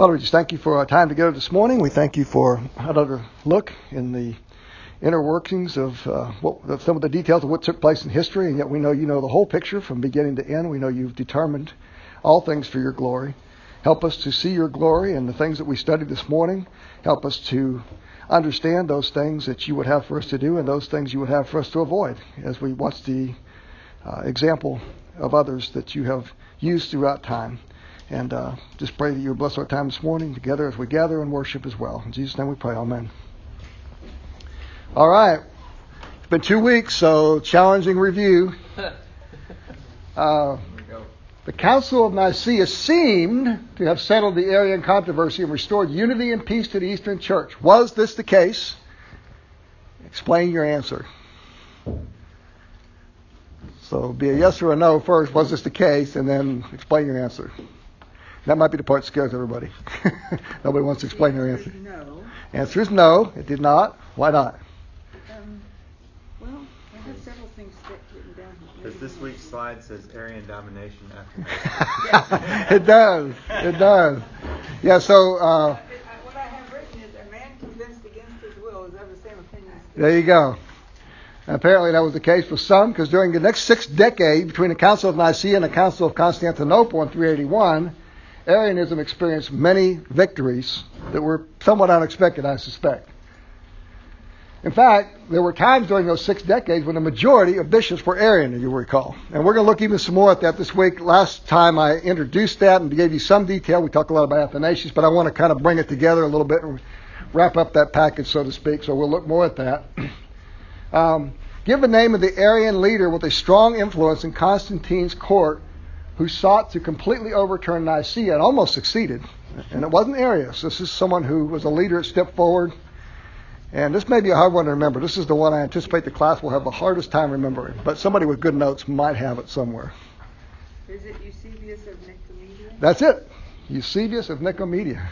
Father, we just thank you for our time together this morning. We thank you for another look in the inner workings of some of the details of what took place in history, and yet we know you know the whole picture from beginning to end. We know you've determined all things for your glory. Help us to see your glory in the things that we studied this morning. Help us to understand those things that you would have for us to do and those things you would have for us to avoid as we watch the example of others that you have used throughout time. And just pray that you would bless our time this morning together as we gather and worship as well. In Jesus' name we pray. Amen. All right. It's been 2 weeks, so challenging review. The Council of Nicaea seemed to have settled the Arian controversy and restored unity and peace to the Eastern Church. Was this the case? Explain your answer. So it'll be a yes or a no first. Was this the case? And then explain your answer. That might be the part that scares everybody. Nobody wants to explain their answer. No. Answer is no. It did not. Why not? Well, I have several things written down here. Because this week's slide says Arian domination after It does. It does. Yeah, so... what I have written is a man convinced against his will is of the same opinion. There you go. And apparently that was the case for some, because during the next 6 decades, between the Council of Nicaea and the Council of Constantinople in 381, Arianism experienced many victories that were somewhat unexpected, I suspect. In fact, there were times during those 6 decades when the majority of bishops were Arian, as you recall. And we're going to look even some more at that this week. Last time I introduced that and gave you some detail. We talked a lot about Athanasius, but I want to kind of bring it together a little bit and wrap up that package, so to speak. So we'll look more at that. Give the name of the Arian leader with a strong influence in Constantine's court, who sought to completely overturn Nicaea and almost succeeded. And it wasn't Arius. This is someone who was a leader that stepped forward. And this may be a hard one to remember. This is the one I anticipate the class will have the hardest time remembering. But somebody with good notes might have it somewhere. Is it Eusebius of Nicomedia? That's it. Eusebius of Nicomedia.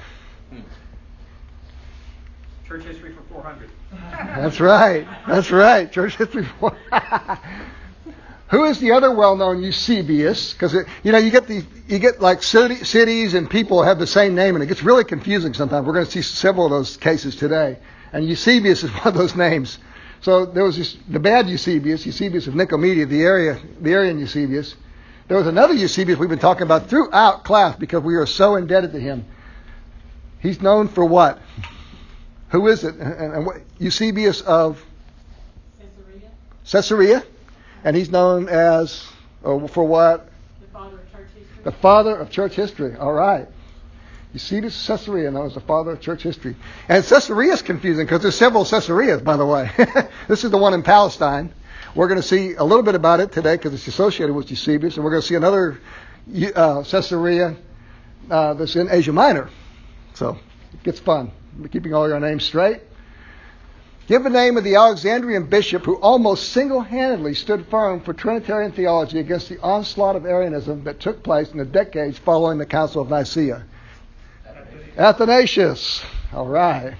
Church history for 400. That's right. That's right. Church history for Who is the other well-known Eusebius? Because you get like cities and people have the same name, and it gets really confusing sometimes. We're going to see several of those cases today, and Eusebius is one of those names. So there was the bad Eusebius of Nicomedia, the Arian Eusebius. There was another Eusebius we've been talking about throughout class because we are so indebted to him. He's known for what? Who is it? And what? Eusebius of Caesarea. And he's known as, for what? The father of church history. The father of church history. All right. Eusebius of Caesarea, known as the father of church history. And Caesarea is confusing because there's several Caesareas, by the way. This is the one in Palestine. We're going to see a little bit about it today because it's associated with Eusebius. And we're going to see another Caesarea that's in Asia Minor. So it gets fun. We're keeping all your names straight. Give the name of the Alexandrian bishop who almost single-handedly stood firm for Trinitarian theology against the onslaught of Arianism that took place in the decades following the Council of Nicaea. Athanasius. All right.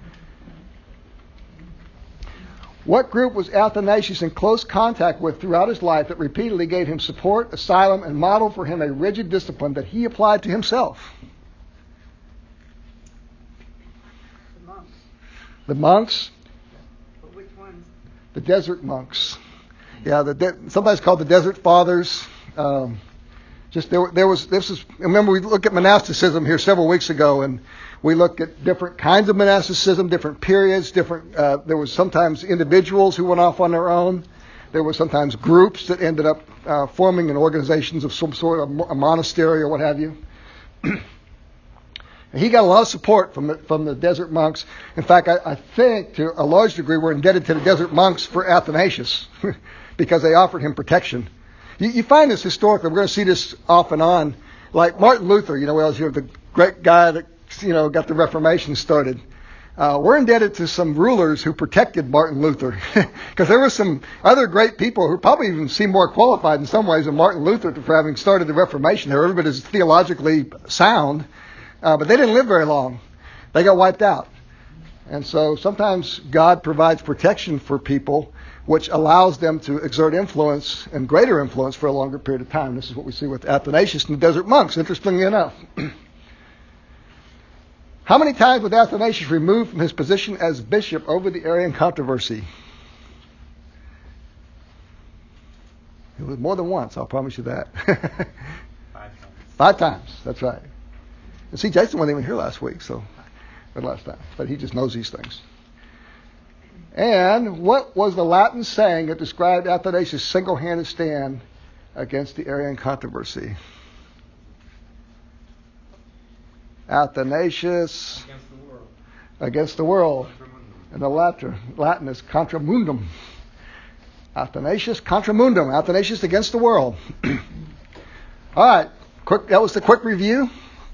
What group was Athanasius in close contact with throughout his life that repeatedly gave him support, asylum, and modeled for him a rigid discipline that he applied to himself? The monks. Which ones? The desert monks. Yeah, sometimes called the Desert Fathers. Remember we looked at monasticism here several weeks ago, and we looked at different kinds of monasticism, different periods, there was sometimes individuals who went off on their own. There were sometimes groups that ended up forming in organizations of some sort of a monastery or what have you. And he got a lot of support from the desert monks. In fact, I think to a large degree we're indebted to the desert monks for Athanasius because they offered him protection. You find this historically. We're going to see this off and on. Like Martin Luther, we always hear the great guy that got the Reformation started. We're indebted to some rulers who protected Martin Luther because there were some other great people who probably even seem more qualified in some ways than Martin Luther for having started the Reformation. Everybody is theologically sound. But they didn't live very long. They got wiped out. And so sometimes God provides protection for people, which allows them to exert influence and greater influence for a longer period of time. This is what we see with Athanasius and the desert monks, interestingly enough. How many times was Athanasius removed from his position as bishop over the Arian controversy? It was more than once, I'll promise you that. 5 times. 5 times, that's right. And see, Jason wasn't even here last week, last time. But he just knows these things. And what was the Latin saying that described Athanasius' single-handed stand against the Arian controversy? Athanasius against the world. And the Latin is contra mundum. Athanasius contra mundum. Athanasius against the world. All right. That was the quick review.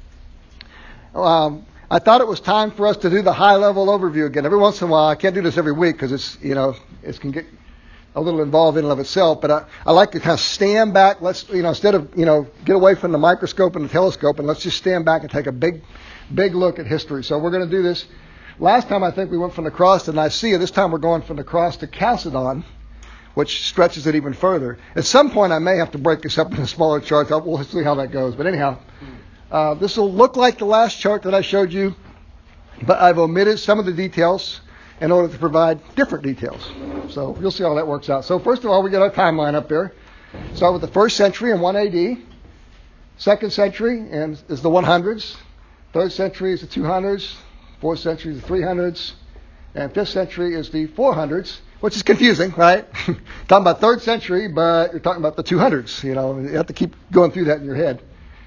I thought it was time for us to do the high-level overview again. Every once in a while, I can't do this every week because it can get a little involved in and of itself. But I like to kind of stand back. Let's, instead of, get away from the microscope and the telescope, and let's just stand back and take a big look at history. So we're going to do this. Last time I think we went from the cross to Nicaea. This time we're going from the cross to Chalcedon, which stretches it even further. At some point, I may have to break this up into smaller charts. We'll see how that goes. But anyhow. This will look like the last chart that I showed you, but I've omitted some of the details in order to provide different details. So you'll see how that works out. So first of all, we get our timeline up there. Start with the 1st century in 1 AD. 2nd century is the 100s. 3rd century is the 200s. 4th century is the 300s. And 5th century is the 400s, which is confusing, right? Talking about 3rd century, but you're talking about the 200s. You have to keep going through that in your head.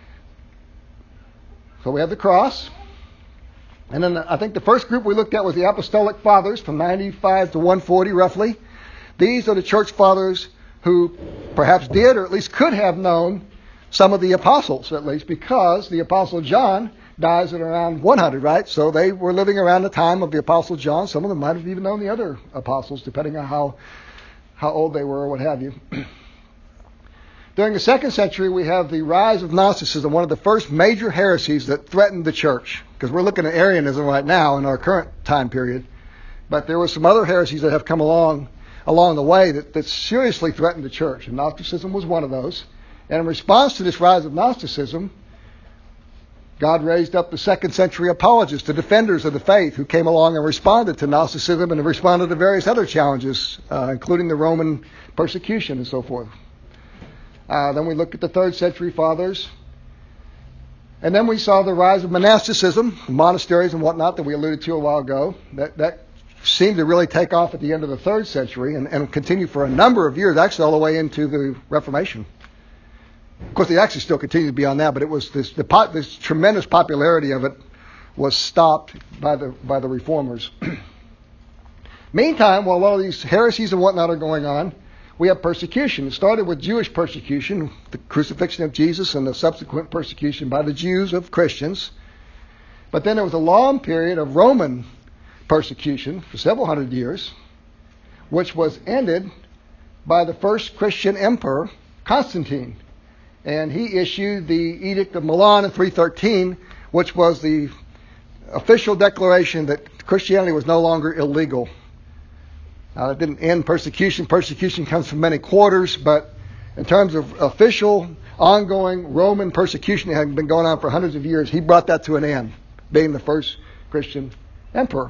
So we have the cross. And then I think the first group we looked at was the Apostolic Fathers from 95 to 140 roughly. These are the church fathers who perhaps did or at least could have known some of the apostles, at least, because the Apostle John dies at around 100, right? So they were living around the time of the Apostle John. Some of them might have even known the other apostles, depending on how old they were or what have you. During the 2nd century, we have the rise of Gnosticism, one of the first major heresies that threatened the church. Because we're looking at Arianism right now in our current time period. But there were some other heresies that have come along the way that seriously threatened the church. And Gnosticism was one of those. And in response to this rise of Gnosticism, God raised up the 2nd century apologists, the defenders of the faith, who came along and responded to Gnosticism and responded to various other challenges, including the Roman persecution and so forth. Then we looked at the 3rd century fathers. And then we saw the rise of monasticism, monasteries and whatnot that we alluded to a while ago. That seemed to really take off at the end of the 3rd century and continue for a number of years, actually all the way into the Reformation. Of course, they actually still continue beyond that, but it was this tremendous popularity of it was stopped by the reformers. Meantime, while all of these heresies and whatnot are going on, we have persecution. It started with Jewish persecution, the crucifixion of Jesus and the subsequent persecution by the Jews of Christians. But then there was a long period of Roman persecution for several hundred years, which was ended by the first Christian emperor, Constantine. And he issued the Edict of Milan in 313, which was the official declaration that Christianity was no longer illegal. Now, it didn't end persecution. Persecution comes from many quarters, but in terms of official, ongoing Roman persecution that had been going on for hundreds of years, he brought that to an end, being the first Christian emperor.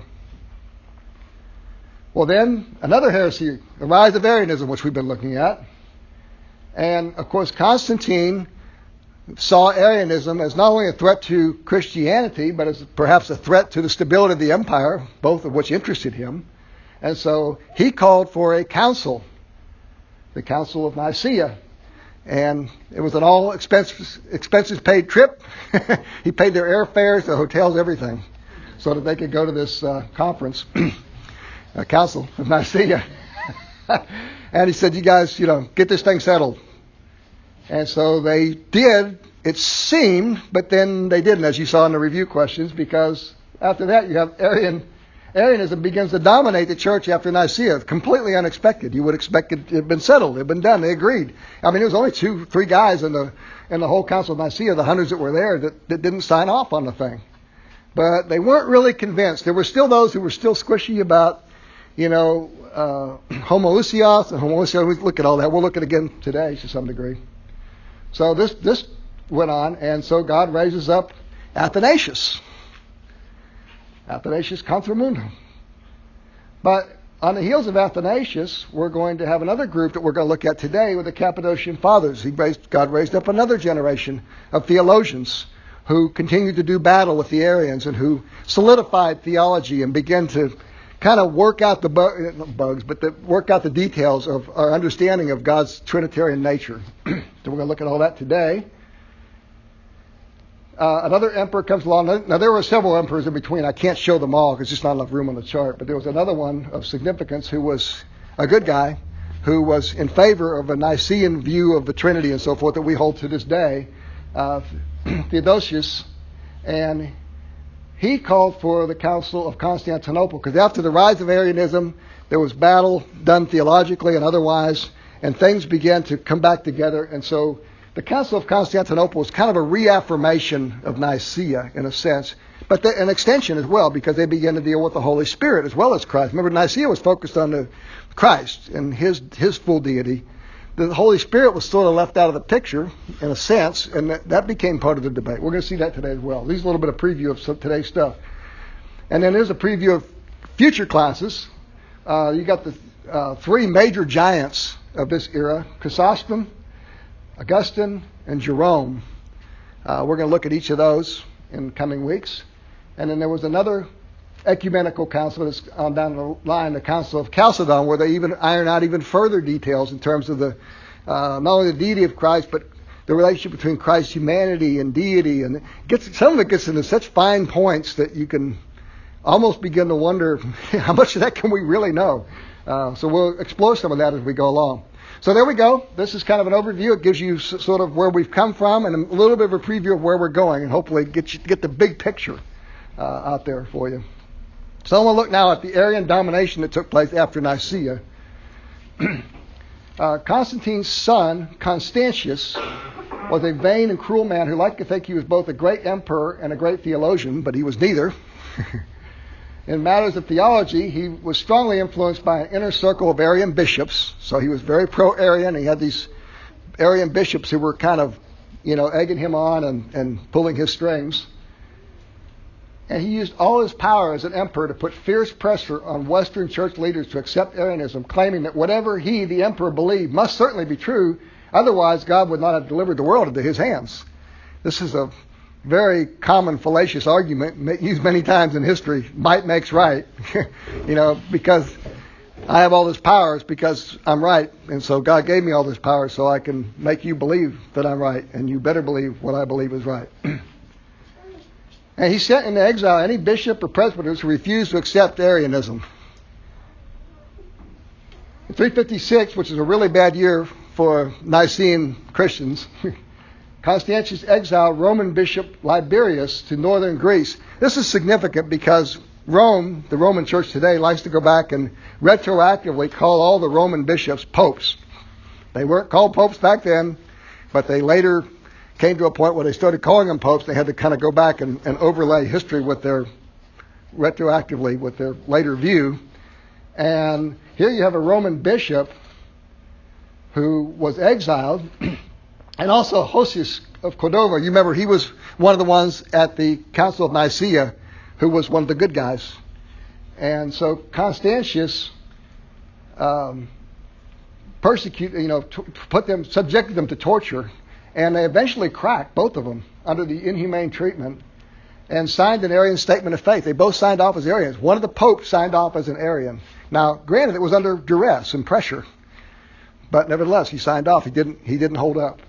Well, then, another heresy, the rise of Arianism, which we've been looking at. And, of course, Constantine saw Arianism as not only a threat to Christianity, but as perhaps a threat to the stability of the empire, both of which interested him. And so he called for a council, the Council of Nicaea. And it was an all expenses paid trip. He paid their airfares, the hotels, everything, so that they could go to this conference, Council of Nicaea. And he said, you guys, get this thing settled. And so they did, it seemed, but then they didn't, as you saw in the review questions, because after that you have Arianism begins to dominate the church after Nicaea. Completely unexpected. You would expect it had been settled. It had been done. They agreed. I mean, there was only 2-3 guys in the whole Council of Nicaea, the hundreds that were there, that didn't sign off on the thing. But they weren't really convinced. There were still those who were still squishy about, homoousios and homoousios. We look at all that. We'll look at it again today to some degree. So this went on, and so God raises up Athanasius. Athanasius contra mundum. But on the heels of Athanasius, we're going to have another group that we're going to look at today with the Cappadocian Fathers. God raised up another generation of theologians who continued to do battle with the Arians and who solidified theology and began to kind of work out the work out the details of our understanding of God's Trinitarian nature. So we're going to look at all that today. Another emperor comes along. Now, there were several emperors in between. I can't show them all because there's just not enough room on the chart. But there was another one of significance who was a good guy, who was in favor of a Nicene view of the Trinity and so forth that we hold to this day, Theodosius. And he called for the Council of Constantinople because after the rise of Arianism, there was battle done theologically and otherwise, and things began to come back together. And so the Council of Constantinople was kind of a reaffirmation of Nicaea in a sense, but an extension as well because they began to deal with the Holy Spirit as well as Christ. Remember, Nicaea was focused on the Christ and his full deity. The Holy Spirit was sort of left out of the picture in a sense, and that became part of the debate. We're going to see that today as well. These are a little bit of preview of today's stuff. And then there's a preview of future classes. You got the three major giants of this era, Chrysostom, Augustine, and Jerome. We're going to look at each of those in coming weeks. And then there was another ecumenical council that's on down the line, the Council of Chalcedon, where they even iron out even further details in terms of the not only the deity of Christ, but the relationship between Christ's humanity and deity. And some of it gets into such fine points that you can almost begin to wonder how much of that can we really know. So we'll explore some of that as we go along. So there we go. This is kind of an overview. It gives you sort of where we've come from and a little bit of a preview of where we're going, and hopefully get the big picture out there for you. So I'm going to look now at the Arian domination that took place after Nicaea. Constantine's son, Constantius, was a vain and cruel man who liked to think he was both a great emperor and a great theologian, but he was neither. In matters of theology, he was strongly influenced by an inner circle of Arian bishops. So he was very pro-Arian. He had these Arian bishops who were kind of, egging him on and pulling his strings. And he used all his power as an emperor to put fierce pressure on Western church leaders to accept Arianism, claiming that whatever he, the emperor, believed must certainly be true. Otherwise, God would not have delivered the world into his hands. This is a very common fallacious argument used many times in history. Might makes right. Because I have all this power, it's because I'm right. And so God gave me all this power so I can make you believe that I'm right. And you better believe what I believe is right. And he sent into exile any bishop or presbyters who refused to accept Arianism. In 356, which is a really bad year for Nicene Christians, Constantius exiled Roman Bishop Liberius to northern Greece. This is significant because Rome, the Roman Church today, likes to go back and retroactively call all the Roman bishops popes. They weren't called popes back then, but they later came to a point where they started calling them popes. They had to kind of go back and overlay history with their retroactively with their later view. And here you have a Roman bishop who was exiled. And also Hosius of Cordova, you remember he was one of the ones at the Council of Nicaea who was one of the good guys. And so Constantius subjected them to torture, and they eventually cracked, both of them, under the inhumane treatment, and signed an Arian statement of faith. They both signed off as Arians. One of the popes signed off as an Arian. Now, granted, it was under duress and pressure, but nevertheless, he signed off. He didn't hold up.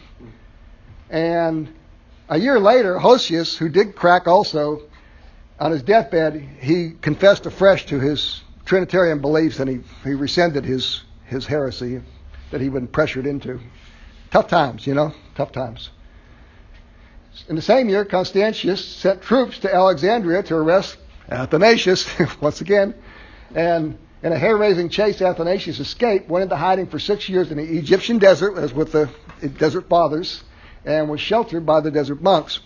And a year later, Hosius, who did crack also, on his deathbed, he confessed afresh to his Trinitarian beliefs, and he rescinded his heresy that he'd been pressured into. Tough times, tough times. In the same year, Constantius sent troops to Alexandria to arrest Athanasius, once again, and in a hair-raising chase, Athanasius escaped, went into hiding for 6 years in the Egyptian desert, as with the desert fathers, and was sheltered by the desert monks.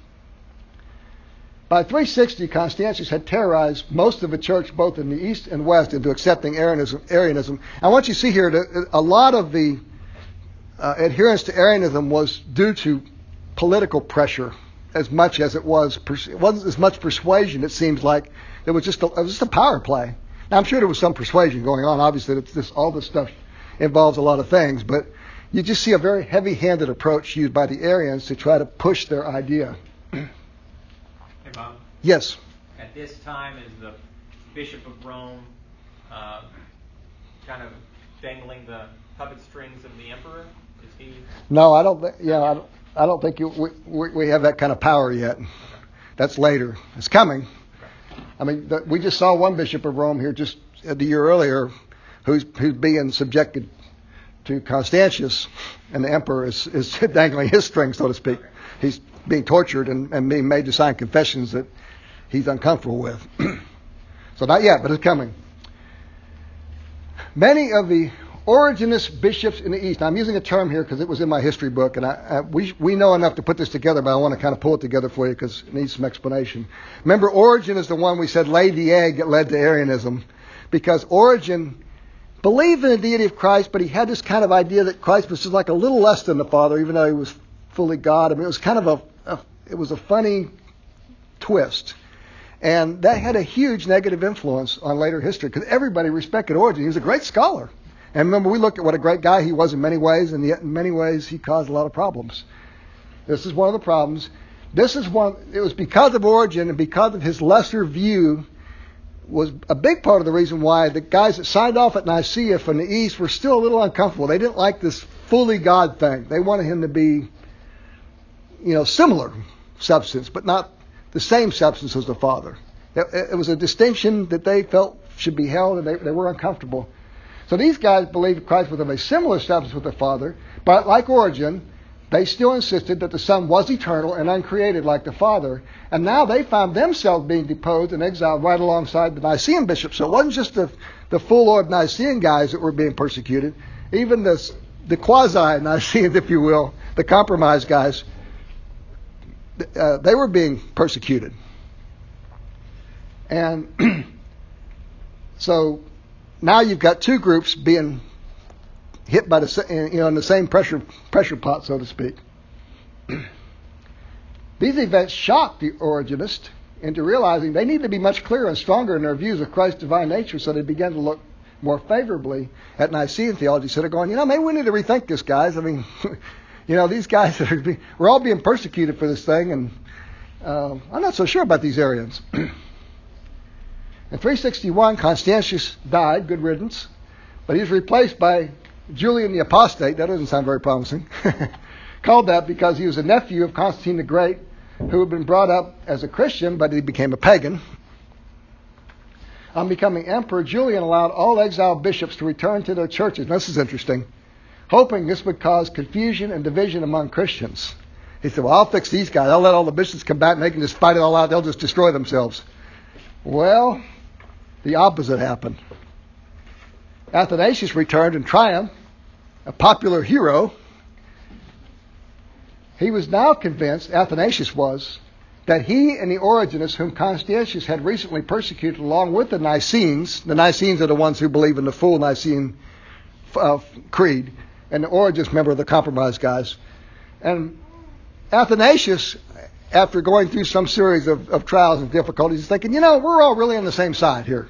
By 360, Constantius had terrorized most of the church, both in the east and west, into accepting Arianism. I want you to see here that a lot of the adherence to Arianism was due to political pressure as much as it wasn't as much persuasion. It seems like it was just a power play. Now, I'm sure there was some persuasion going on. Obviously, all this stuff involves a lot of things, but you just see a very heavy-handed approach used by the Arians to try to push their idea. Hey, Bob. Yes. At this time, is the Bishop of Rome kind of dangling the puppet strings of the emperor? Is he? No, I don't. I don't think we have that kind of power yet. Okay. That's later. It's coming. Okay. I mean, we just saw one Bishop of Rome here just the year earlier, who's being subjected to Constantius, and the emperor is dangling his strings, so to speak. Okay. He's being tortured and being made to sign confessions that he's uncomfortable with. So not yet, but it's coming. Many of the Origenist bishops in the East. Now, I'm using a term here because it was in my history book, and we know enough to put this together, but I want to kind of pull it together for you because it needs some explanation. Remember, Origen is the one we said laid the egg that led to Arianism, because Origen believed in the deity of Christ, but he had this kind of idea that Christ was just like a little less than the Father, even though he was fully God. I mean, it was kind of a funny twist. And that had a huge negative influence on later history because everybody respected Origen. He was a great scholar. And remember, we looked at what a great guy he was in many ways, and yet in many ways he caused a lot of problems. This is one of the problems. It was because of Origen and because of his lesser view was a big part of the reason why the guys that signed off at Nicaea from the East were still a little uncomfortable. They didn't like this fully God thing. They wanted him to be, similar substance, but not the same substance as the Father. It was a distinction that they felt should be held, and they were uncomfortable. So these guys believed Christ was of a similar substance with the Father, but like Origen, they still insisted that the Son was eternal and uncreated like the Father. And now they found themselves being deposed and exiled right alongside the Nicene bishops. So it wasn't just the full-Lord Nicene guys that were being persecuted. Even the quasi-Nicenes, if you will, the compromise guys, they were being persecuted. And so now you've got two groups being hit by in the same pressure pot, so to speak. These events shocked the Origenists into realizing they need to be much clearer and stronger in their views of Christ's divine nature, so they began to look more favorably at Nicene theology. So they're going, maybe we need to rethink this, guys. I mean, these guys we're all being persecuted for this thing, and I'm not so sure about these Arians. In 361, Constantius died, good riddance, but he was replaced by Julian the Apostate. That doesn't sound very promising. Called that because he was a nephew of Constantine the Great, who had been brought up as a Christian, but he became a pagan. On becoming emperor, Julian allowed all exiled bishops to return to their churches. Now, this is interesting, hoping this would cause confusion and division among Christians. He said, well, I'll fix these guys. I'll let all the bishops come back and they can just fight it all out. They'll just destroy themselves. Well, the opposite happened. Athanasius returned in triumph, a popular hero. He was now convinced, Athanasius was, that he and the Origenists, whom Constantius had recently persecuted along with the Nicenes are the ones who believe in the full Nicene creed, and the Origenists, member of the compromise guys. And Athanasius, after going through some series of trials and difficulties, is thinking, we're all really on the same side here.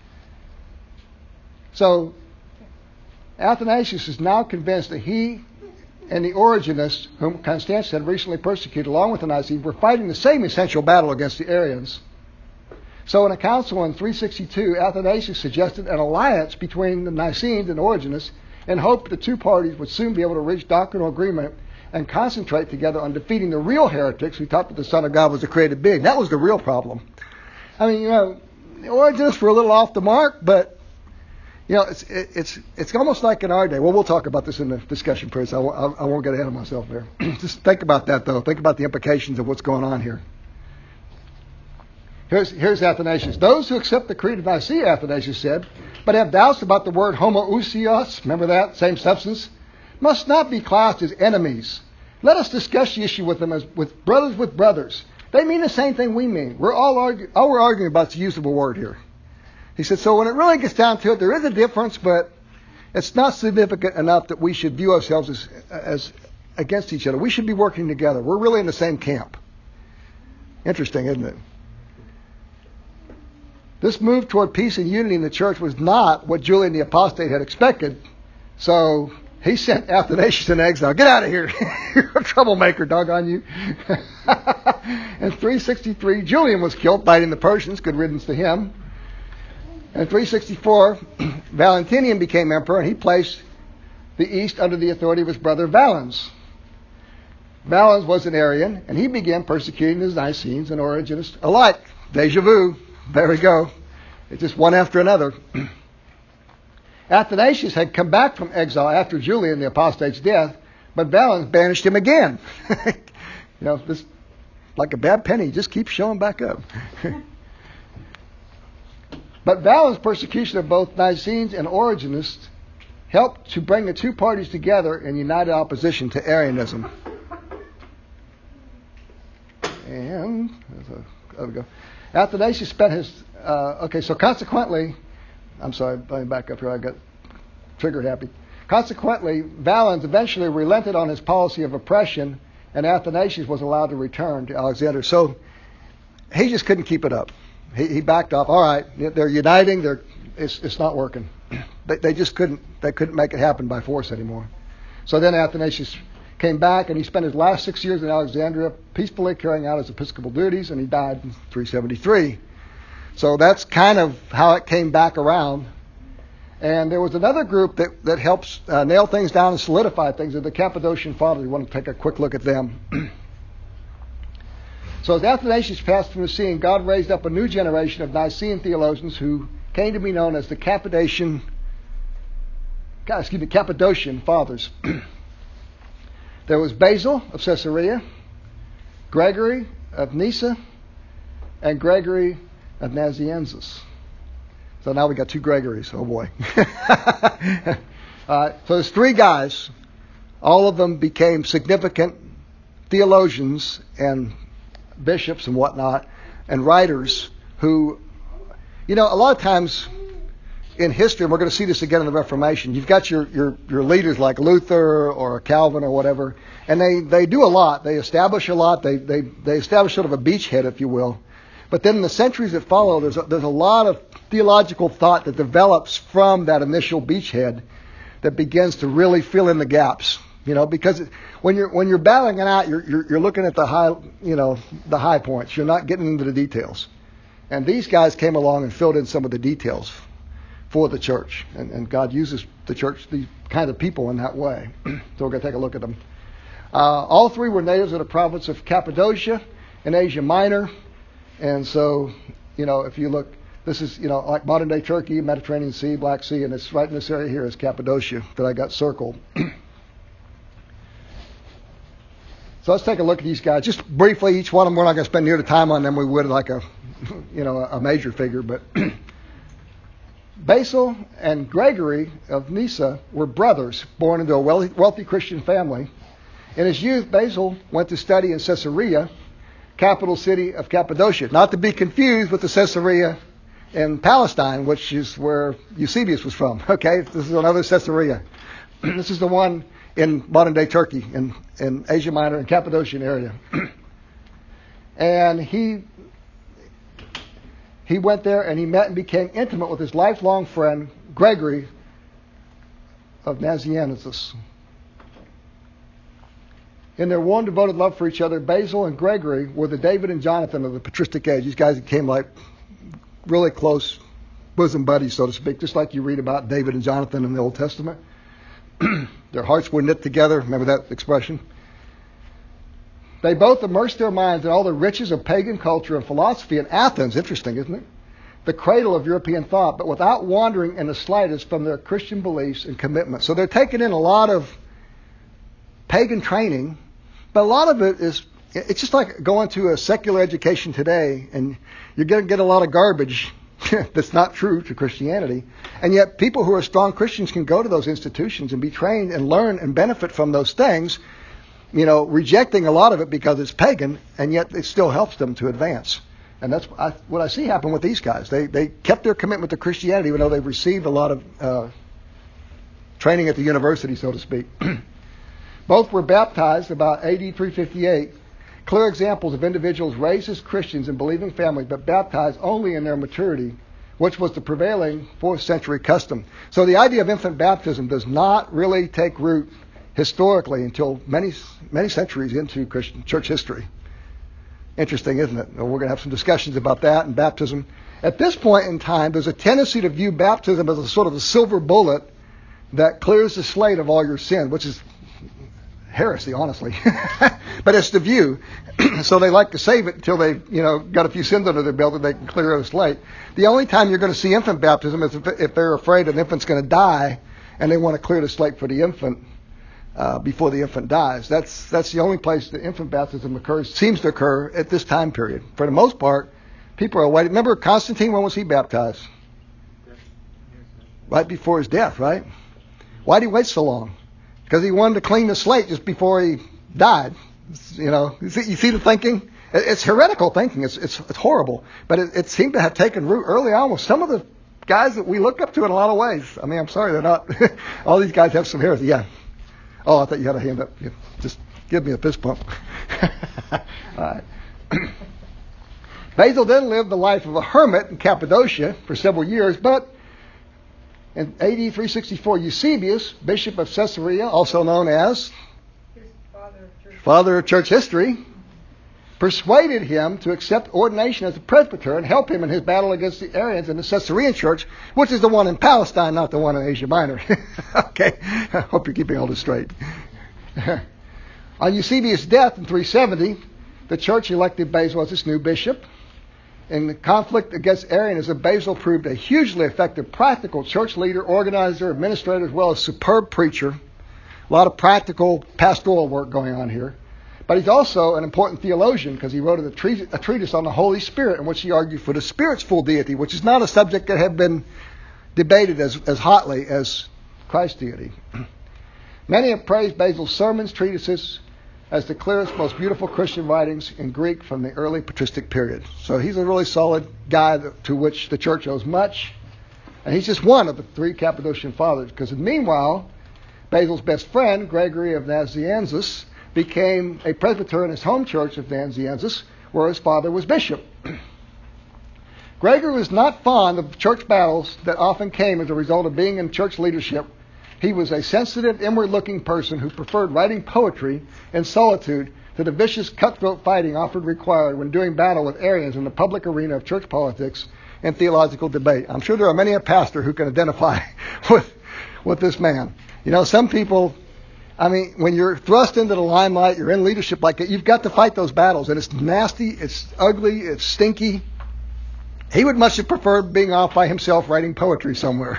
So Athanasius is now convinced that he and the Origenists, whom Constantius had recently persecuted along with the Nicenes, were fighting the same essential battle against the Arians. So in a council in 362, Athanasius suggested an alliance between the Nicenes and Origenists and hoped the two parties would soon be able to reach doctrinal agreement and concentrate together on defeating the real heretics who taught that the Son of God was a created being. That was the real problem. I mean, the Origenists were a little off the mark, but it's almost like in our day. Well, we'll talk about this in the discussion period, so I won't get ahead of myself there. Just think about that, though. Think about the implications of what's going on here. Here's Athanasius. Those who accept the Creed of Nicaea, Athanasius said, but have doubts about the word homoousios, remember that, same substance, must not be classed as enemies. Let us discuss the issue with them as with brothers. They mean the same thing we mean. All we're arguing about is the use of a word here. He said, so when it really gets down to it, there is a difference, but it's not significant enough that we should view ourselves as against each other. We should be working together. We're really in the same camp. Interesting, isn't it? This move toward peace and unity in the church was not what Julian the Apostate had expected. So he sent Athanasius in exile. Get out of here. You're a troublemaker, doggone you. In 363, Julian was killed fighting the Persians. Good riddance to him. In 364, Valentinian became emperor, and he placed the East under the authority of his brother Valens. Valens was an Arian, and he began persecuting the Nicenes and Origenists alike. Deja vu. There we go. It's just one after another. Athanasius had come back from exile after Julian the Apostate's death, but Valens banished him again. This like a bad penny, just keeps showing back up. But Valens' persecution of both Nicenes and Origenists helped to bring the two parties together in united opposition to Arianism. And there we go. Athanasius spent his so consequently, I'm sorry, let me back up here. I got trigger happy. Consequently, Valens eventually relented on his policy of oppression, and Athanasius was allowed to return to Alexander. So he just couldn't keep it up. He backed off. All right, they're uniting. It's not working. They just couldn't. They couldn't make it happen by force anymore. So then Athanasius came back, and he spent his last 6 years in Alexandria peacefully carrying out his episcopal duties, and he died in 373. So that's kind of how it came back around. And there was another group that helps nail things down and solidify things, the Cappadocian Fathers. We want to take a quick look at them. So as Athanasius passed from the scene, God raised up a new generation of Nicene theologians who came to be known as the Cappadocian Fathers. There was Basil of Caesarea, Gregory of Nyssa, and Gregory of Nazianzus. So now we got two Gregorys. Oh boy. So there's three guys. All of them became significant theologians and bishops and whatnot, and writers who, a lot of times in history, and we're going to see this again in the Reformation, you've got your leaders like Luther or Calvin or whatever, and they do a lot. They establish a lot. They establish sort of a beachhead, if you will. But then in the centuries that follow, there's a lot of theological thought that develops from that initial beachhead that begins to really fill in the gaps. Because when you're battling it out, you're looking at the high points. You're not getting into the details. And these guys came along and filled in some of the details for the church. And God uses the church, these kind of people, in that way. So we're going to take a look at them. All three were natives of the province of Cappadocia in Asia Minor. And so, if you look, this is, like modern day Turkey, Mediterranean Sea, Black Sea, and it's right in this area here is Cappadocia that I got circled. So let's take a look at these guys. Just briefly, each one of them, we're not going to spend near the time on them we would like a major figure. But Basil and Gregory of Nyssa were brothers born into a wealthy Christian family. In his youth, Basil went to study in Caesarea, capital city of Cappadocia. Not to be confused with the Caesarea in Palestine, which is where Eusebius was from. Okay, this is another Caesarea. This is the one in modern-day Turkey, in Asia Minor and Cappadocian area. And he went there and he met and became intimate with his lifelong friend, Gregory of Nazianzus. In their warm, devoted love for each other, Basil and Gregory were the David and Jonathan of the patristic age. These guys became like really close bosom buddies, so to speak, just like you read about David and Jonathan in the Old Testament. Their hearts were knit together. Remember that expression? They both immersed their minds in all the riches of pagan culture and philosophy in Athens. Interesting, isn't it? The cradle of European thought, but without wandering in the slightest from their Christian beliefs and commitments. So they're taking in a lot of pagan training, but a lot of it is, it's just like going to a secular education today, and you're going to get a lot of garbage that's not true to Christianity. And yet people who are strong Christians can go to those institutions and be trained and learn and benefit from those things, rejecting a lot of it because it's pagan, and yet it still helps them to advance. And that's what I see happen with these guys. They kept their commitment to Christianity even though they've received a lot of training at the university, so to speak. Both were baptized about AD 358. Clear examples of individuals raised as Christians in believing families but baptized only in their maturity, which was the prevailing 4th century custom. So the idea of infant baptism does not really take root historically until many centuries into Christian church history. Interesting, isn't it? We're going to have some discussions about that and baptism. At this point in time, there's a tendency to view baptism as a sort of a silver bullet that clears the slate of all your sin, which is heresy, honestly. But it's the view. So they like to save it until they've, got a few sins under their belt and they can clear the slate. The only time you're going to see infant baptism is if they're afraid an infant's going to die and they want to clear the slate for the infant before the infant dies. That's the only place that infant baptism seems to occur at this time period. For the most part, people are waiting. Remember Constantine, when was he baptized? Right before his death, right? Why did he wait so long? Because he wanted to clean the slate just before he died. You see the thinking? It's heretical thinking. It's horrible. But it seemed to have taken root early on with some of the guys that we look up to in a lot of ways. I mean, I'm sorry, they're not. All these guys have some heresy. Yeah. Oh, I thought you had a hand up. Yeah, just give me a fist bump. All right. Basil then lived the life of a hermit in Cappadocia for several years, but in AD 364, Eusebius, bishop of Caesarea, also known as father of church history, persuaded him to accept ordination as a presbyter and help him in his battle against the Arians in the Caesarean church, which is the one in Palestine, not the one in Asia Minor. Okay, I hope you're keeping all this straight. On Eusebius' death in 370, the church elected Basil as its new bishop. In the conflict against Arianism, Basil proved a hugely effective practical church leader, organizer, administrator, as well as superb preacher. A lot of practical pastoral work going on here. But he's also an important theologian because he wrote a treatise on the Holy Spirit in which he argued for the Spirit's full deity, which is not a subject that had been debated as hotly as Christ's deity. Many have praised Basil's sermons, treatises, as the clearest, most beautiful Christian writings in Greek from the early patristic period. So he's a really solid guy to which the church owes much. And he's just one of the 3 Cappadocian fathers. Because meanwhile, Basil's best friend, Gregory of Nazianzus, became a presbyter in his home church of Nazianzus, where his father was bishop. Gregory was not fond of church battles that often came as a result of being in church leadership. He was a sensitive, inward-looking person who preferred writing poetry in solitude to the vicious, cutthroat fighting often required when doing battle with Arians in the public arena of church politics and theological debate. I'm sure there are many a pastor who can identify with this man. Some people, when you're thrust into the limelight, you're in leadership like that, you've got to fight those battles. And it's nasty, it's ugly, it's stinky. He would much have preferred being off by himself writing poetry somewhere.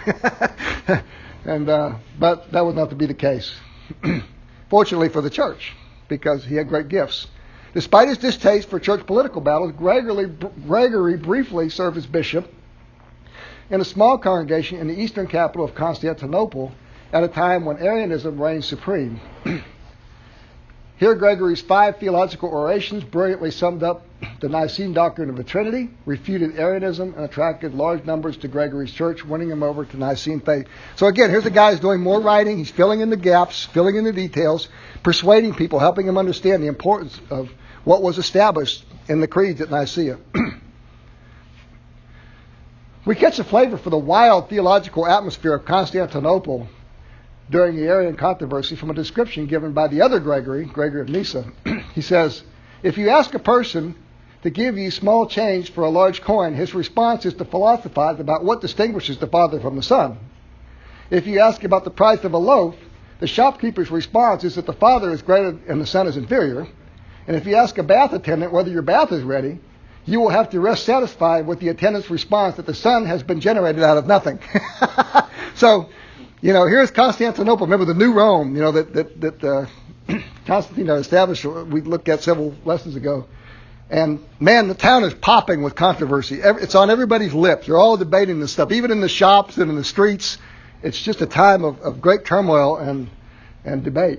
But that was not to be the case. Fortunately for the church, because he had great gifts. Despite his distaste for church political battles, Gregory briefly served as bishop in a small congregation in the eastern capital of Constantinople at a time when Arianism reigned supreme. Here, Gregory's 5 theological orations brilliantly summed up the Nicene doctrine of the Trinity, refuted Arianism, and attracted large numbers to Gregory's church, winning him over to Nicene faith. So again, here's a guy who's doing more writing. He's filling in the gaps, filling in the details, persuading people, helping them understand the importance of what was established in the creeds at Nicaea. We catch a flavor for the wild theological atmosphere of Constantinople during the Arian controversy from a description given by the other Gregory of Nyssa. He says, if you ask a person to give you small change for a large coin, his response is to philosophize about what distinguishes the Father from the Son. If you ask about the price of a loaf, the shopkeeper's response is that the Father is greater and the Son is inferior. And if you ask a bath attendant whether your bath is ready, you will have to rest satisfied with the attendant's response that the Son has been generated out of nothing. So, here's Constantinople. Remember the New Rome, that Constantine established. We looked at several lessons ago. And man, the town is popping with controversy. It's on everybody's lips. They're all debating this stuff, even in the shops and in the streets. It's just a time of great turmoil and debate.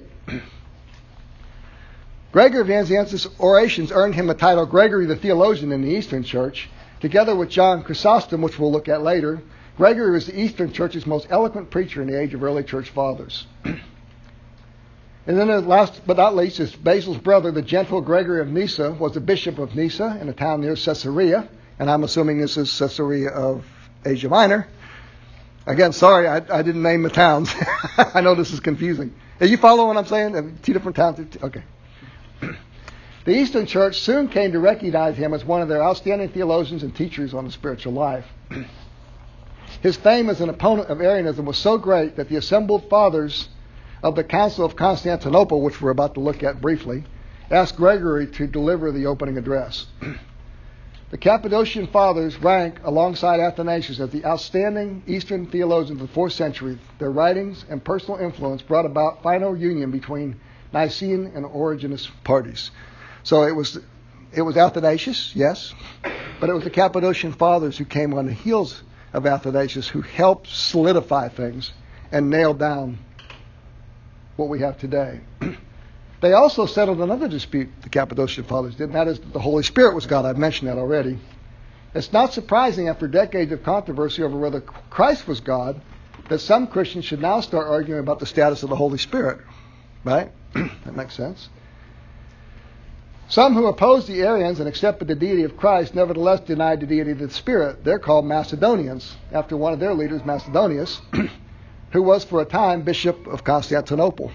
Gregory of Nazianzus' orations earned him the title Gregory the Theologian in the Eastern Church. Together with John Chrysostom, which we'll look at later, Gregory was the Eastern Church's most eloquent preacher in the age of early church fathers. And then last but not least is Basil's brother, the gentle Gregory of Nyssa, was the bishop of Nyssa in a town near Caesarea. And I'm assuming this is Caesarea of Asia Minor. Again, sorry, I didn't name the towns. I know this is confusing. Are you following what I'm saying? Two different towns? Okay. The Eastern Church soon came to recognize him as one of their outstanding theologians and teachers on the spiritual life. His fame as an opponent of Arianism was so great that the assembled fathers of the Council of Constantinople, which we're about to look at briefly, asked Gregory to deliver the opening address. The Cappadocian Fathers rank alongside Athanasius as the outstanding Eastern theologians of the 4th century. Their writings and personal influence brought about final union between Nicene and Origenist parties. So it was Athanasius, yes, but it was the Cappadocian Fathers who came on the heels of Athanasius who helped solidify things and nail down what we have today. They also settled another dispute, the Cappadocian Fathers did, and that is that the Holy Spirit was God. I've mentioned that already. It's not surprising after decades of controversy over whether Christ was God that some Christians should now start arguing about the status of the Holy Spirit. Right? That makes sense. Some who opposed the Arians and accepted the deity of Christ nevertheless denied the deity of the Spirit. They're called Macedonians, after one of their leaders, Macedonius, who was for a time Bishop of Constantinople.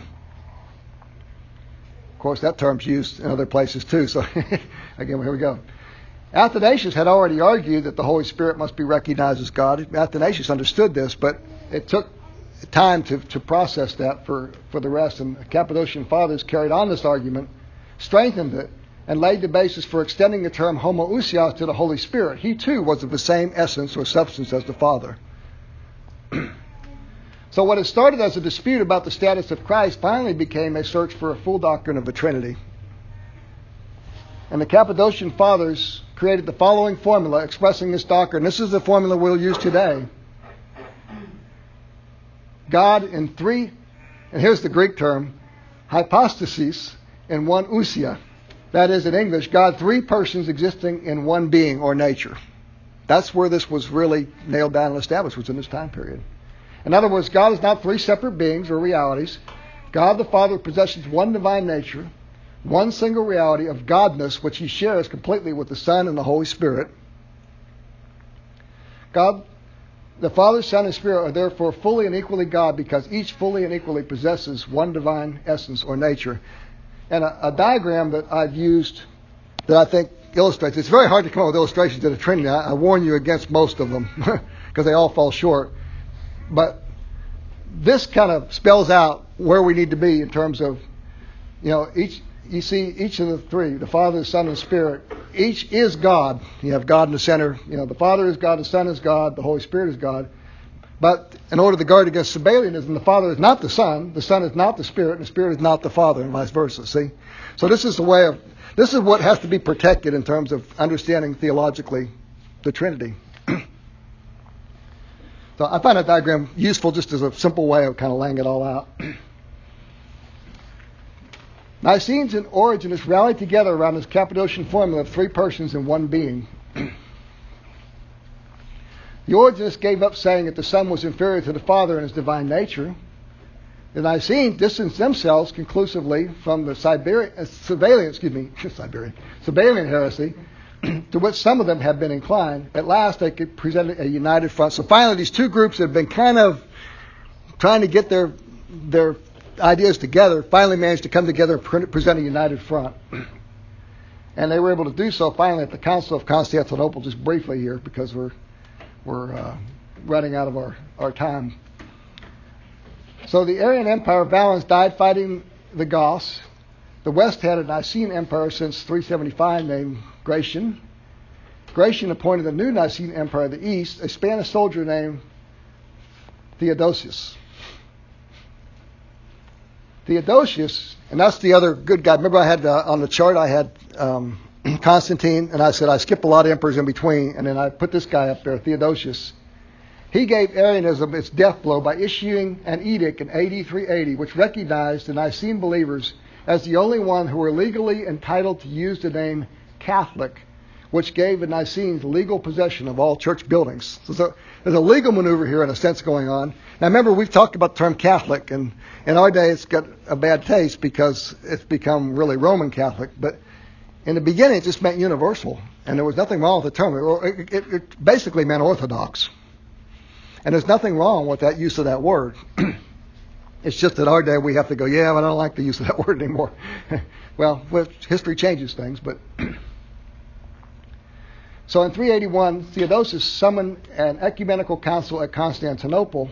Of course, that term's used in other places too, so again, here we go. Athanasius had already argued that the Holy Spirit must be recognized as God. Athanasius understood this, but it took time to process that for the rest, and the Cappadocian Fathers carried on this argument, strengthened it, and laid the basis for extending the term homoousios to the Holy Spirit. He too was of the same essence or substance as the Father. So what had started as a dispute about the status of Christ finally became a search for a full doctrine of the Trinity. And the Cappadocian Fathers created the following formula expressing this doctrine. This is the formula we'll use today. God in three, and here's the Greek term, hypostasis in one ousia. That is, in English, God three persons existing in one being or nature. That's where this was really nailed down and established, was in this time period. In other words, God is not three separate beings or realities. God the Father possesses one divine nature, one single reality of godness, which he shares completely with the Son and the Holy Spirit. God, the Father, Son, and Spirit are therefore fully and equally God because each fully and equally possesses one divine essence or nature. And a diagram that I've used that I think illustrates, it's very hard to come up with illustrations of the Trinity. I warn you against most of them because they all fall short. But this kind of spells out where we need to be in terms of, you see each of the three, the Father, the Son, and the Spirit, each is God. You have God in the center. The Father is God, the Son is God, the Holy Spirit is God. But in order to guard against Sabellianism, the Father is not the Son is not the Spirit, and the Spirit is not the Father, and vice versa. See? So this is what has to be protected in terms of understanding theologically the Trinity. So I find that diagram useful just as a simple way of kind of laying it all out. Nicenes and Origenists rallied together around this Cappadocian formula of three persons in one being. The Origenists gave up saying that the Son was inferior to the Father in his divine nature. The Nicenes distanced themselves conclusively from the Sabellian heresy, to which some of them have been inclined. At last, they could present a united front. So finally, these two groups that have been kind of trying to get their ideas together finally managed to come together and present a united front. And they were able to do so finally at the Council of Constantinople, just briefly here, because we're running out of our time. So the Arian Empire of Valens died fighting the Goths. The West had a Nicene Empire since 375 named Gratian. Gratian appointed a new Nicene Empire of the East, a Spanish soldier named Theodosius. Theodosius, and that's the other good guy. Remember I had on the chart I had Constantine, and I said I skipped a lot of emperors in between, and then I put this guy up there, Theodosius. He gave Arianism its death blow by issuing an edict in AD 380, which recognized the Nicene believers as the only one who were legally entitled to use the name Catholic which gave the Nicenes legal possession of all church buildings. So there's a legal maneuver here in a sense going on. Now remember, we've talked about the term Catholic, and in our day it's got a bad taste because it's become really Roman Catholic. But in the beginning it just meant universal, and there was nothing wrong with the term. It basically meant Orthodox. And there's nothing wrong with that use of that word. It's just that our day we have to go, yeah, but I don't like the use of that word anymore. Well, history changes things, but... So in 381, Theodosius summoned an ecumenical council at Constantinople,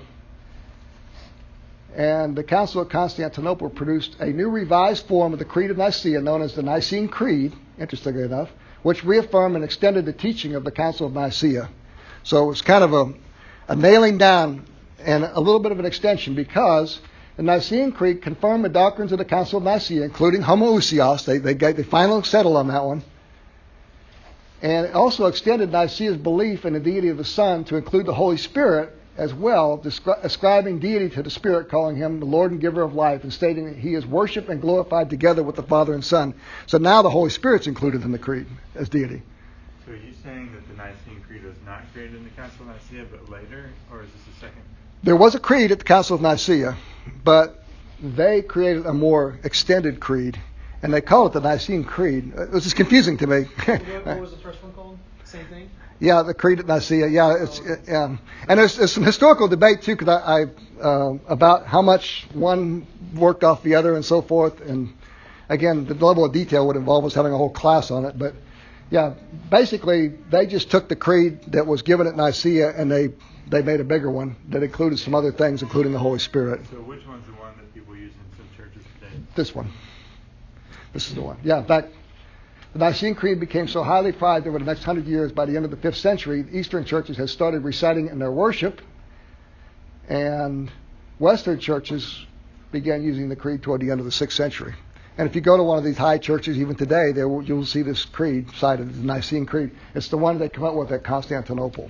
and the Council of Constantinople produced a new revised form of the Creed of Nicaea known as the Nicene Creed, interestingly enough, which reaffirmed and extended the teaching of the Council of Nicaea. So it was kind of a nailing down and a little bit of an extension, because the Nicene Creed confirmed the doctrines of the Council of Nicaea, including homoousios. They finally settled on that one. And it also extended Nicaea's belief in the deity of the Son to include the Holy Spirit as well, ascribing deity to the Spirit, calling him the Lord and giver of life, and stating that he is worshipped and glorified together with the Father and Son. So now the Holy Spirit's included in the creed as deity. So are you saying that the Nicene Creed was not created in the Council of Nicaea, but later, or is this the second? There was a creed at the Council of Nicaea, but they created a more extended creed, and they call it the Nicene Creed. It was just confusing to me. What was the first one called? Same thing? Yeah, the Creed at Nicaea. Yeah, and there's some historical debate too, because about how much one worked off the other and so forth. And again, the level of detail would involve us having a whole class on it. But yeah, basically they just took the creed that was given at Nicaea and they made a bigger one that included some other things, including the Holy Spirit. So which one's the one that people use in some churches today? This one. This is the one. Yeah, in fact, the Nicene Creed became so highly prized over the next 100 years, by the end of the 5th century, Eastern churches had started reciting it in their worship, and Western churches began using the creed toward the end of the 6th century. And if you go to one of these high churches, even today, you'll see this creed cited, the Nicene Creed. It's the one they come up with at Constantinople.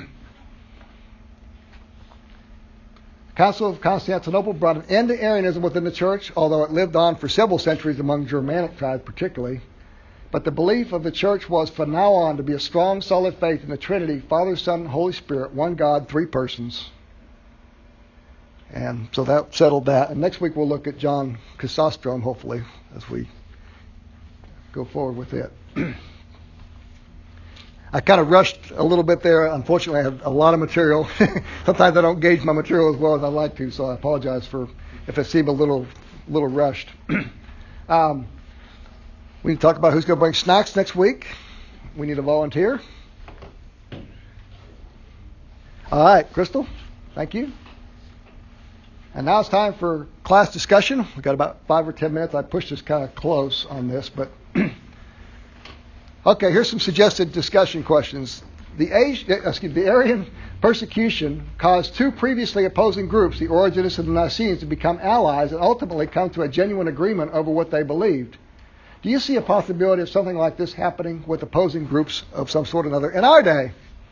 Council of Constantinople brought an end to Arianism within the church, although it lived on for several centuries among Germanic tribes particularly. But the belief of the church was from now on to be a strong, solid faith in the Trinity, Father, Son, and Holy Spirit, one God, three persons. And so that settled that. And next week we'll look at John Chrysostom, hopefully, as we go forward with it. I kind of rushed a little bit there. Unfortunately, I had a lot of material. Sometimes I don't gauge my material as well as I'd like to, so I apologize for if it seemed a little rushed. We need to talk about who's going to bring snacks next week. We need a volunteer. All right, Crystal, thank you. And now it's time for class discussion. We've got about 5 or 10 minutes. I pushed us kind of close on this, but okay, here's some suggested discussion questions. The Arian persecution caused two previously opposing groups, the Origenists and the Nicenes, to become allies and ultimately come to a genuine agreement over what they believed. Do you see a possibility of something like this happening with opposing groups of some sort or another in our day?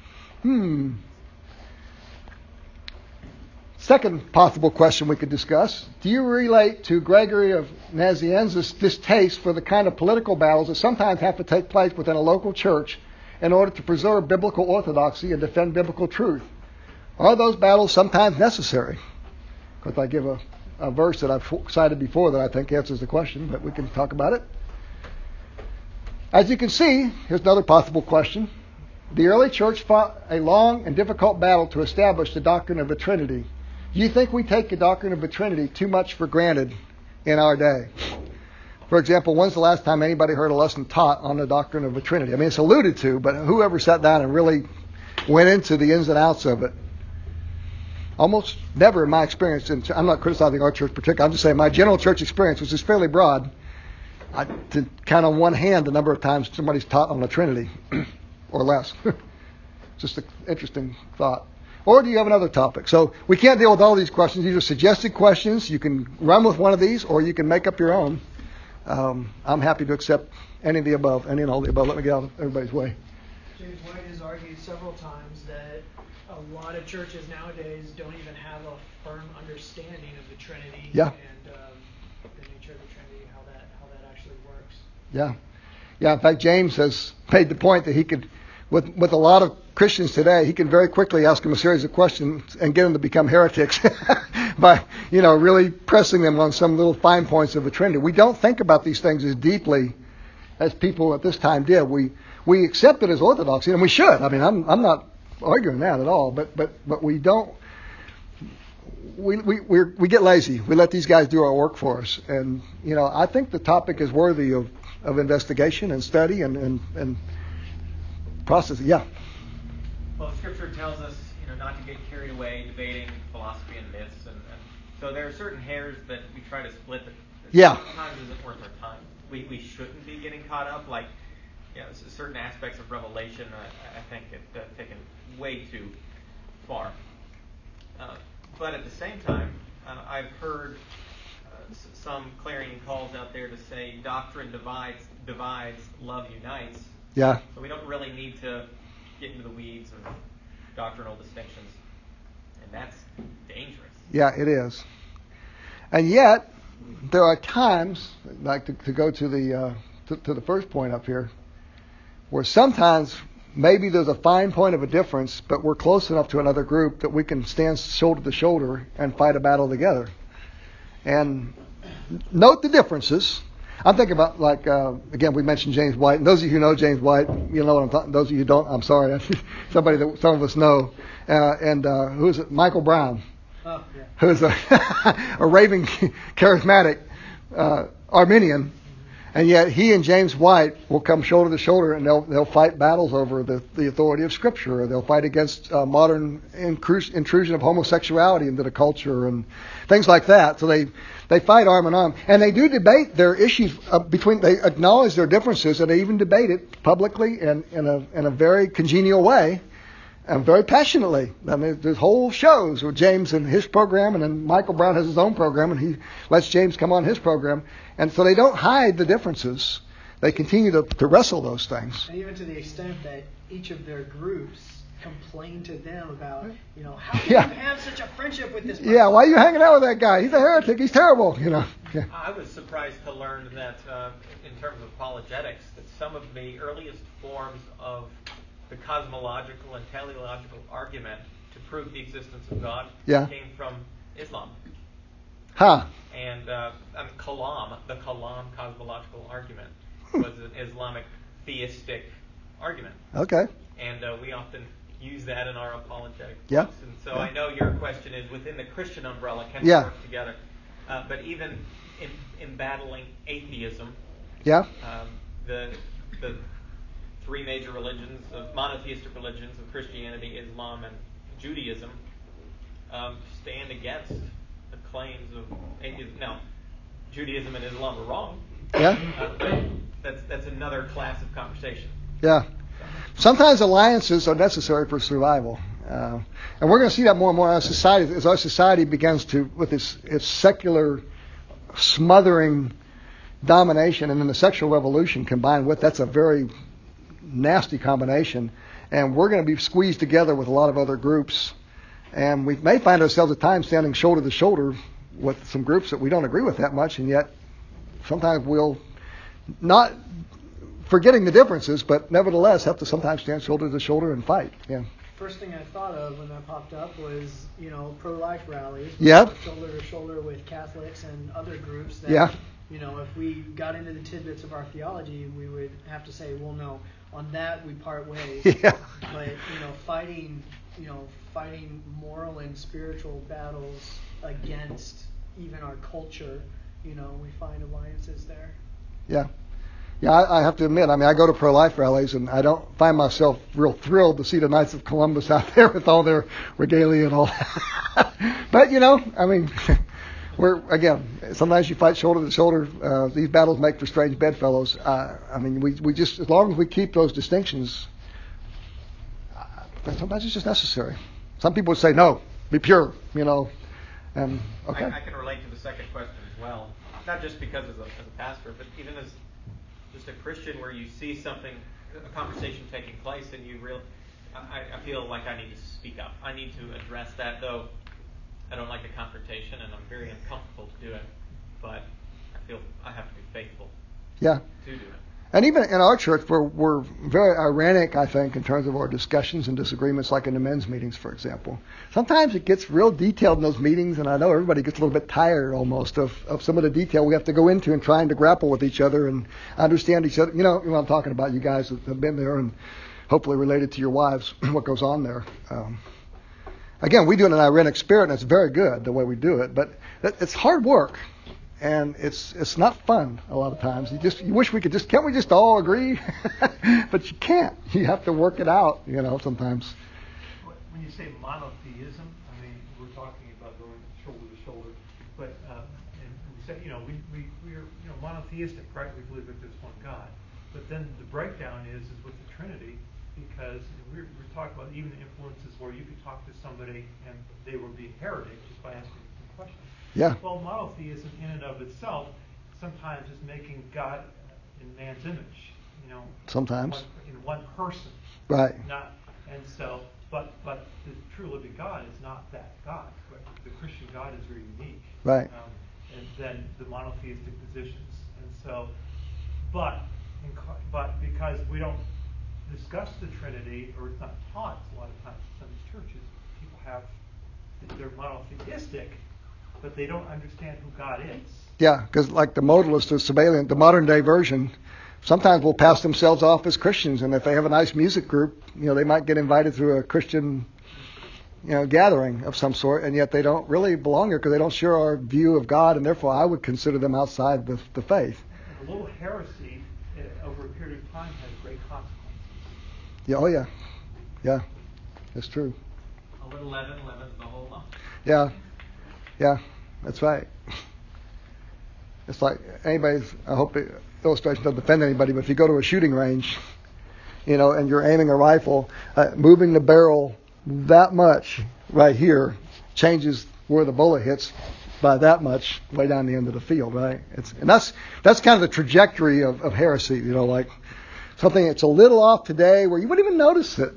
Second possible question we could discuss. Do you relate to Gregory of Nazianzus' distaste for the kind of political battles that sometimes have to take place within a local church in order to preserve biblical orthodoxy and defend biblical truth? Are those battles sometimes necessary? Because I give a verse that I've cited before that I think answers the question, but we can talk about it. As you can see, here's another possible question. The early church fought a long and difficult battle to establish the doctrine of the Trinity. Do you think we take the doctrine of the Trinity too much for granted in our day? For example, when's the last time anybody heard a lesson taught on the doctrine of the Trinity? I mean, it's alluded to, but whoever sat down and really went into the ins and outs of it? Almost never in my experience, and I'm not criticizing our church particularly, I'm just saying my general church experience, which is fairly broad, to count on one hand the number of times somebody's taught on the Trinity, or less. Just an interesting thought. Or do you have another topic? So we can't deal with all these questions. These are suggested questions. You can run with one of these, or you can make up your own. I'm happy to accept any of the above, any and all the above. Let me get out of everybody's way. James White has argued several times that a lot of churches nowadays don't even have a firm understanding of the Trinity Yeah. and the nature of the Trinity, how that actually works. Yeah. Yeah, in fact, James has made the point that he could, with a lot of Christians today, he can very quickly ask them a series of questions and get them to become heretics by, really pressing them on some little fine points of the Trinity. We don't think about these things as deeply as people at this time did. We accept it as orthodoxy, and we should. I mean, I'm not arguing that at all, but we don't. We get lazy. We let these guys do our work for us, and I think the topic is worthy of investigation and study and process. Yeah. Well, the Scripture tells us, not to get carried away debating philosophy and myths, and so there are certain hairs that we try to split that Yeah. sometimes isn't worth our time. We shouldn't be getting caught up, like certain aspects of Revelation. I think have taken way too far. But at the same time, I've heard some clarion calls out there to say doctrine divides, love unites. Yeah. So we don't really need to get into the weeds of doctrinal distinctions, and that's dangerous. Yeah, it is. And yet, there are times, like to go to the first point up here, where sometimes maybe there's a fine point of a difference, but we're close enough to another group that we can stand shoulder to shoulder and fight a battle together. And note the differences. I'm thinking about, again, we mentioned James White. And those of you who know James White, you know what I'm talking. Those of you who don't, I'm sorry. Somebody that some of us know. Who is it? Michael Brown. Oh, yeah. Who's a raving charismatic Arminian. And yet he and James White will come shoulder to shoulder, and they'll fight battles over the authority of Scripture, or they'll fight against modern intrusion of homosexuality into the culture and things like that. So they fight arm in arm, and they do debate their issues They acknowledge their differences, and they even debate it publicly and in a very congenial way. And very passionately. I mean, there's whole shows with James and his program, and then Michael Brown has his own program, and he lets James come on his program. And so they don't hide the differences. They continue to wrestle those things. And even to the extent that each of their groups complain to them about, how can you have such a friendship with this person? Yeah, why are you hanging out with that guy? He's a heretic. He's terrible. Yeah. I was surprised to learn that in terms of apologetics, that some of the earliest forms of the cosmological and teleological argument to prove the existence of God came from Islam. Huh. And the Kalam cosmological argument was an Islamic theistic argument. Okay. And we often use that in our apologetic books. Yeah. And so I know your question is within the Christian umbrella, can we work together? But even in battling atheism, the three major religions, monotheistic religions of Christianity, Islam, and Judaism, stand against the claims of atheism. Now, Judaism and Islam are wrong. Yeah. But that's another class of conversation. Yeah. Sometimes alliances are necessary for survival. And we're going to see that more and more in our society as our society begins to, with its secular smothering domination and then the sexual revolution combined with, that's a very nasty combination, and we're going to be squeezed together with a lot of other groups, and we may find ourselves at times standing shoulder to shoulder with some groups that we don't agree with that much, and yet sometimes we'll not forgetting the differences, but nevertheless have to sometimes stand shoulder to shoulder and fight. Yeah. First thing I thought of when that popped up was, pro-life rallies. Yep. Shoulder to shoulder with Catholics and other groups that, if we got into the tidbits of our theology, we would have to say, well, no, on that we part ways. Yeah. But, fighting moral and spiritual battles against even our culture, we find alliances there. Yeah. Yeah, I have to admit, I go to pro-life rallies, and I don't find myself real thrilled to see the Knights of Columbus out there with all their regalia and all that. But, sometimes you fight shoulder to shoulder. These battles make for strange bedfellows. We just, as long as we keep those distinctions, sometimes it's just necessary. Some people would say, no, be pure, and okay. I can relate to the second question as well. Not just because as a pastor, but even as just a Christian, where you see a conversation taking place, and I feel like I need to speak up. I need to address that, though I don't like the confrontation, and I'm very uncomfortable to do it. But I feel I have to be faithful. Yeah. To do it. And even in our church, we're very ironic, I think, in terms of our discussions and disagreements, like in the men's meetings, for example. Sometimes it gets real detailed in those meetings, and I know everybody gets a little bit tired almost of some of the detail we have to go into in trying to grapple with each other and understand each other. You know what I'm talking about, you guys that have been there and hopefully related to your wives, what goes on there. Again, we do it in an ironic spirit, and it's very good the way we do it, but it's hard work. And it's not fun a lot of times. You wish we could can't we just all agree? But you can't. You have to work it out, sometimes. When you say monotheism, I mean, we're talking about going shoulder to shoulder, but and we say, we're monotheistic, right? We believe that there's one God. But then the breakdown is with the Trinity, because we're talking about even the influences where you could talk to somebody and they would be a heretic just by asking some questions. Yeah. Well, monotheism in and of itself sometimes is making God in man's image, sometimes in one person. Right. But the true living God is not that God. The Christian God is very unique. Right. And then the monotheistic positions, but because we don't discuss the Trinity, or it's not taught a lot of times in some of these churches, people they're monotheistic, but they don't understand who God is. Yeah, because like the modalist or Sabellian, the modern day version, sometimes will pass themselves off as Christians, and if they have a nice music group, they might get invited through a Christian, gathering of some sort, and yet they don't really belong here because they don't share our view of God, and therefore I would consider them outside the faith. And a little heresy over a period of time has great consequences. Yeah. Oh yeah. Yeah. That's true. A little leaven leavens the whole lump. Yeah. Yeah. That's right. It's like I hope the illustration doesn't offend anybody, but if you go to a shooting range, and you're aiming a rifle, moving the barrel that much right here changes where the bullet hits by that much way down the end of the field, right? And that's kind of the trajectory of heresy, like something that's a little off today where you wouldn't even notice it.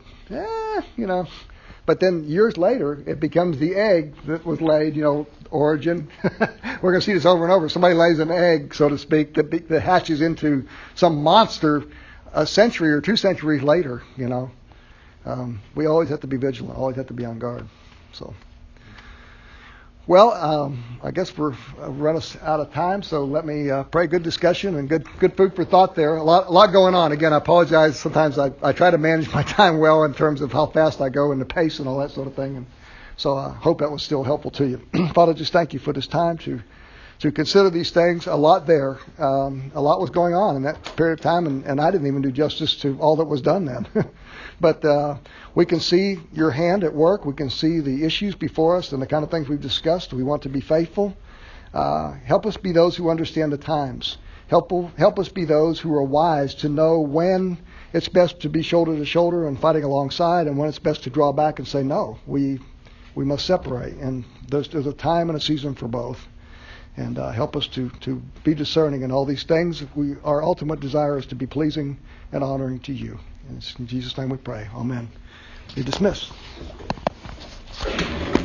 But then years later, it becomes the egg that was laid, origin. We're going to see this over and over. Somebody lays an egg, so to speak, that hatches into some monster a century or 2 centuries later, We always have to be vigilant, always have to be on guard. So, well, I guess we're run us out of time, so let me pray. Good discussion and good food for thought there. A lot going on. Again, I apologize. Sometimes I try to manage my time well in terms of how fast I go and the pace and all that sort of thing. And so I hope that was still helpful to you. Father, just thank you for this time to consider these things. A lot there. A lot was going on in that period of time, and I didn't even do justice to all that was done then. But we can see your hand at work. We can see the issues before us and the kind of things we've discussed. We want to be faithful. Help us be those who understand the times. Help us be those who are wise to know when it's best to be shoulder to shoulder and fighting alongside, and when it's best to draw back and say, no, we must separate. And there's a time and a season for both. And help us to be discerning in all these things. Our ultimate desire is to be pleasing and honoring to you. And it's in Jesus' name we pray. Amen. Be dismissed.